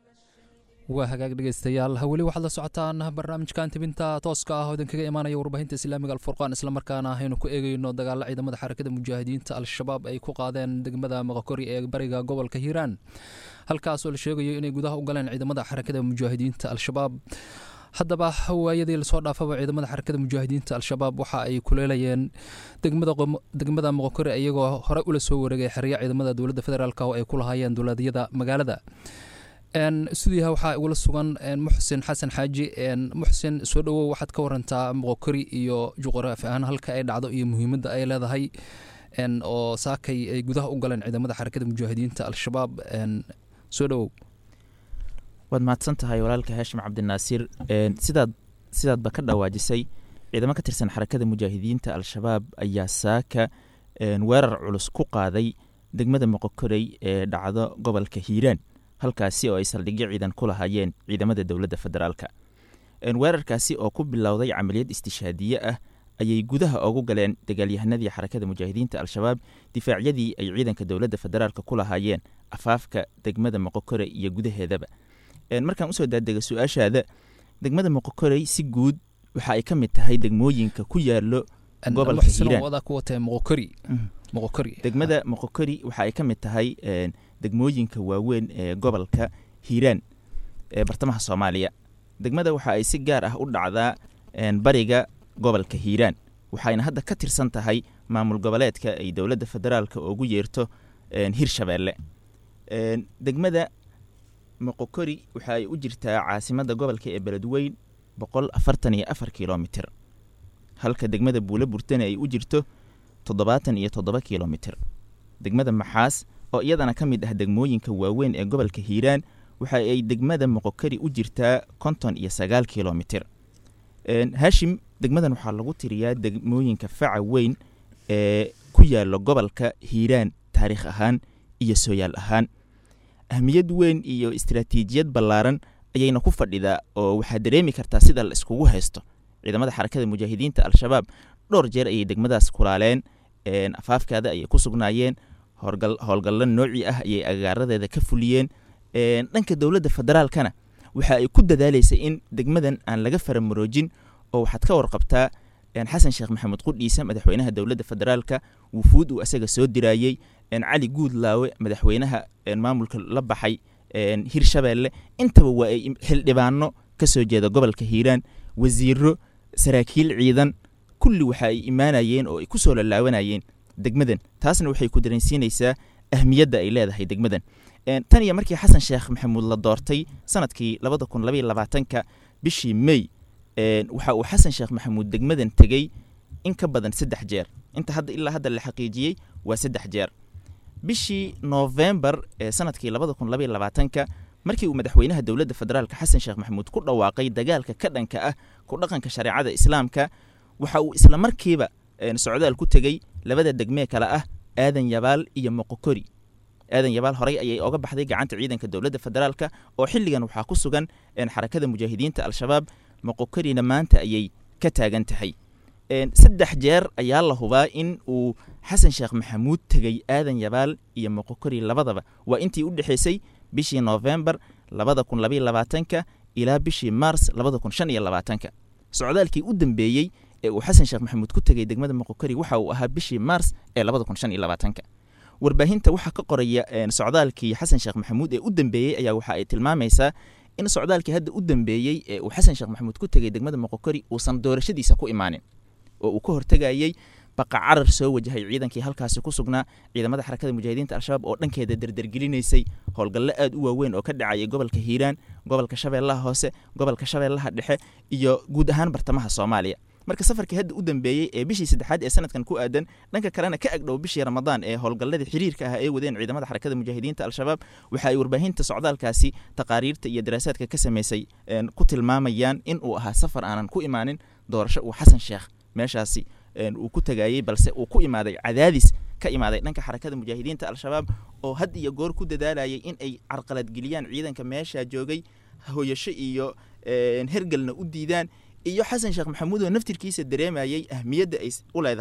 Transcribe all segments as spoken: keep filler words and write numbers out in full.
waa hagaag dhegeystayaal weli waxaad la socotaan barnaamijkan tibinta tooska ah oo idin kaga imaanaya warbaahinta islaamiga alfurqaan isla markaana aynu ku eegayno dagaalla ciidamada xarakada mujaahidiinta al-shabaab ay ku qaadeen degmada Moqokori ee bariga gobolka Hiiraan halkaas oo la sheegayo inay gudaha u galeen ciidamada xarakada mujaahidiinta al-shabaab haddaba waayadii la soo dhaafaba ciidamada xarakada mujaahidiinta al-shabaab waxa ay kuleelayeen degmada degmada Moqokori iyagoo hore ula soo wareegay xiriya ciidamada dawladda federaalka oo ay ku lahaayeen dawladiyada magaalada ان سوديها waxaa ugu sugan Muxsin Xasan Xaaji en Muxsin soo dhawow waxaad ka warantaa Moqokori iyo juqraafi ahaan halka ay dhacdo iyo muhiimadda ay leedahay en oo saakay ay gudaha u galeen ciidamada xarakada mujaahidiinta al-shabaab en soo dhawow wad maadsan tahay walaalka Haashim Cabdinaasir en sidaad sidaad ba ka dhawaajisay ciidamada ka tirsan xarakada mujaahidiinta al-shabaab ayaa saaka en weerar culus ku qaaday degmada Moqokori ee dhacdo gobolka Hiiraan halkaasi oo ay saldhigyo ciidan ku lahaayeen ciidamada dawladda federaalka een weerarkaasi oo ku bilowday amaliyad istishaadiye ah ayay gudaha ugu galeen dagaalyahanadii xarakada mujaahidiinta al-shabaab difaacyadii ay ciidanka dawladda federaalka ku lahaayeen afaafka degmada Moqokori iyo gudaheedaba een markaan u soo daadego su'aashaada degmada Moqokori si guud waxa ay ka mid tahay degmooyinka ku yaalo gobolka Hiiraan wada ku watay Moqokori Moqokori degmada Moqokori waxa ay ka mid tahay een degmooyinka waaweyn ee gobolka Hiiraan ee bartamaha Soomaaliya degmada waxa ay si gaar ah u dhacdaa een bariga gobolka Hiiraan waxayna hadda ka tirsan tahay maamul goboleedka ay dawladda federaalka ugu yeerto een Hirshabeelle een degmada Moqokori waxa ay u jirtaa caasimadda gobolka ee Beledweyne boqol afartan iyo afar kiiloomitir halka degmada Buule Burtana ay u jirto toddobaatan iyo toddoba kiiloomitir degmada Maxaas oo iyadana ka mid ah degmooyinka waaweyn ee gobolka Hiiraan waxa ay degmada Moqokori u jirtaa konton iyo sagaal kiiloomitir een Haashim degmadan waxa lagu tiriyaa degmooyinka faca weyn ee ku yaalo gobolka Hiiraan taariikh ahaan iyo sooyaal ahaan ahmiyad weyn iyo istiraatiijiyad ballaaran ayayna ku fadhidaa oo waxa dareemi kartaa sida la iskugu haysto ciidamada xarakada mujaahidiinta al-shabaab dhowr jeer ay degmadaas kulaaleen een afaafkaada ay ku sugnaayeen horgal howlgallo nooci ah ayay agaaradeeda ka fuliyeen een dhanka dawladda federaalkana waxa ay ku dadaalaysaa in degmadan aan laga faramuroojin oo waxaad ka warqabtaa een Xasan Sheekh Maxamed Qudhiisa madaxweynaha dawladda federaalka wufuud uu asaga soo dirayay een Cali Guudlaawe madaxweynaha een maamulka la baxay een Hirshabeelle intaba waa ay xildhibaano ka soo jeeda gobolka Hiiraan wasiiro saraakiil ciidan kulli waxa ay imaanayeen oo ay ku soo laalaawanayeen degmadan taasna waxay ku dareensiinaysaa ahmiyadda ay leedahay degmadan een tan iyo markii Xasan Sheekh Maxamuud la doortay sanadkii laba kun iyo labaatanka bishii May een waxa uu Xasan Sheekh Maxamuud degmadan tagay in ka badan saddex jeer inta hadda ilaa hadda la xaqiijiyay waa saddex jeer bishii November ee sanadkii laba kun iyo labaatanka markii uu madaxweynaha dawladda federaalka Xasan Sheekh Maxamuud ku dhawaaqay dagaalka ka dhanka ah ku dhaqanka shariicada islaamka waxa uu isla markiiba een socdaal ku tagay labada degme kala ah Aadan Yabaal iyo Moqokori Aadan Yabaal horay ayay uga baxday gacanta ciidanka dawladda federaalka oo xilligan waxa ku sugan een xarakada mujaahidiinta al-shabaab Moqokorina maanta ayay ka taagan tahay een saddex jeer ayaa la hubaa in uu Xasan Sheekh Maxamuud tagay Aadan Yabaal iyo Moqokori labadaba waa intii u dhaxaysay bishii November laba kun iyo labaatanka ilaa bishii Mars laba kun iyo labaatanka socdaalkii u dambeeyay ee uu Xasan Sheekh Maxamuud ku tagay degmada Moqokori waxa uu ahaa bishii Mars ee laba kun iyo labaatanka warbaahinta waxa ka qoraya een socdaalkii Xasan Sheekh Maxamuud ee u dambeeyay ayaa waxa ay tilmaamaysaa in socdaalkii hadda u dambeeyay ee uu Xasan Sheekh Maxamuud ku tagay degmada Moqokori uu san doorashadiisa ku imaanin oo uu ka hortagayay baqa carar soo wajahay ciidankii halkaas ku sugnaa ciidamada xarakada mujaahidiinta al-shabaab oo dhankeeda dardargelinaysay howlgallo aad u waaweyn oo ka dhacay gobolka Hiiraan gobolka Shabeellaha Hoose gobolka Shabeellaha Dhexe iyo guud ahaan bartamaha Soomaaliya marka safarkii hadda u dambeeyay ee bishii saddexaad ee sanadkan ku aadan dhanka kalena ka agdhow bishii Ramadaan ee howlgallada xiriirka ah ee wadeen ciidamada xarakada mujaahidiinta al-shabaab waxa ay warbaahinta socdaalkaasi taqaariirta iyo daraasaadka ka sameysay ku tilmaamayaan in uu ahaa safar aanan ku imaanin doorasho uu Xasan Sheekh meeshaasi uu ku tagayay balse uu ku imaaday cadaadis ka imaaday dhanka xarakada mujaahidiinta al-shabaab oo had iyo goor ku dadaalayay in ay carqalad geliyaan ciidanka meesha joogay hooyasho iyo hergalna u diidaan iyo Xasan Sheekh Maxamuud oo naftirkiisa dareemayay ahmiyadda ay u leedahay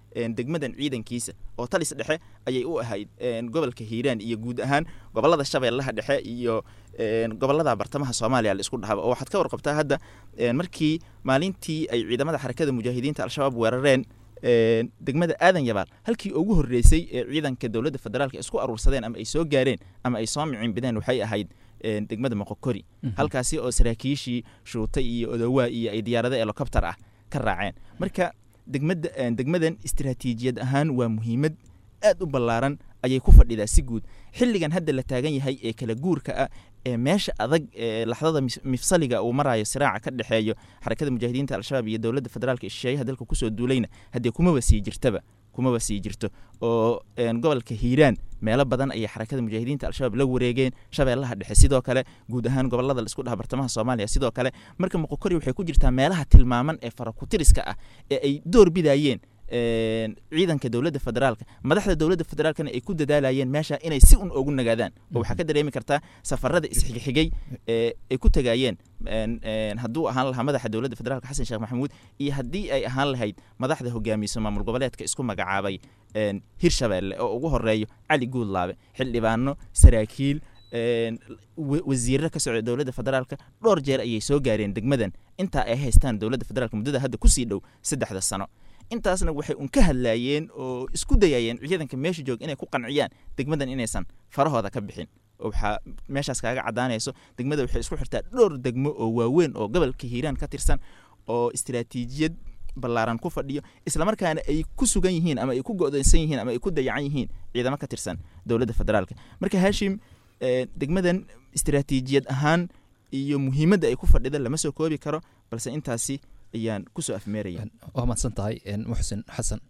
degmadan ciidankiisa oo talis dhexe ayay u ahayd gobolka Hiiraan iyo guud ahaan gobolada Shabeellaha dhexe iyo gobolada bartamaha Soomaaliya la isku dhaxaba oo waxaad ka warqabtaa hadda markii maalintii ay ciidamada xarakada mujaahidiinta al-shabaab weerareen degmada aadan yabaal halkii ugu horeysay ee ciidanka dawladda federaalka isku aruursadeen ama ay soo gaareen ama ay soo micin bideen waxay ahayd degmada Moqokori halkaasi oo saraakiishii shuutay iyo odawaa iyo ay diyaarado helicopter ah ka raaceen marka degmada degmadan istiraatiijiyad ahaan waa muhiimad aad u ballaaran ayay ku fadhidaa si guud xilligan hadda la taagan yahay ee kala guurka ah ee meesha adag ee laxdada mifsaliga uu marayo siraaca ka dhaxeeyo xarakada mujaahidiinta al-shabaab iyo dawladda federaalka isheeyaha dalka ku soo duulayna hadii kuma wasii jirtaba kuma wasii jirto oo gobolka Hiiraan meelo badan ay xarakada mujaahidiinta al-shabaab la wareegeen Shabeellaha dhexe sidoo kale guud ahaan gobolada la isku dhaha bartamaha Soomaaliya sidoo kale marka Moqokori waxay ku jirtaa meelaha tilmaaman ee farakutiriska ah ee ay door bidayeen ciidanka dawladda federaalka madaxda dawladda federaalkana ay ku dadaalayeen meesha inay si un ugu nagaadaan oo waxa ka dareemi kartaa safarada isxigxigay ee ay ku tagayeen hadduu ahaan lahaa madaxa dawladda federaalka Xasan Sheekh Maxamuud iyo haddii ay ahaan lahayd madaxda hogaamiyeysa maamul goboleedka isku magacaabay Hirshabeelle oo ugu horeeyo Cali Guudlaabe xildhibaano saraakiil wasiirada ka socda dawladda federaalka dhowr jeer ayay soo gaareen degmadan inta ay haystaan dawladda federaalka muddada hadda ku sii dhow saddexda sano intaasna waxay un ka hadlaayeen oo isku dayayeen ciidanka meesha joog inay ku qanciyaan degmadan inaysan farahooda ka bixin oo waxa meeshaas kaaga cadaanayso degmada waxay isku xirtaa dhowr degmo oo waaweyn oo gobolka Hiiraan ka tirsan oo istiraatiijiyad ballaaran ku fadhiyo isla markaana ay ku sugan yihiin ama ay ku go'doonsan yihiin ama ay ku dayacan yihiin ciidamo ka tirsan dawladda federaalka marka Hashim degmadan istiraatiijiyad ahaan iyo muhiimadda ay ku fadhida lama soo koobi karo balse intaasi ayaan ku soo afmeerayaan waa mahadsan tahay Muxsin Xasan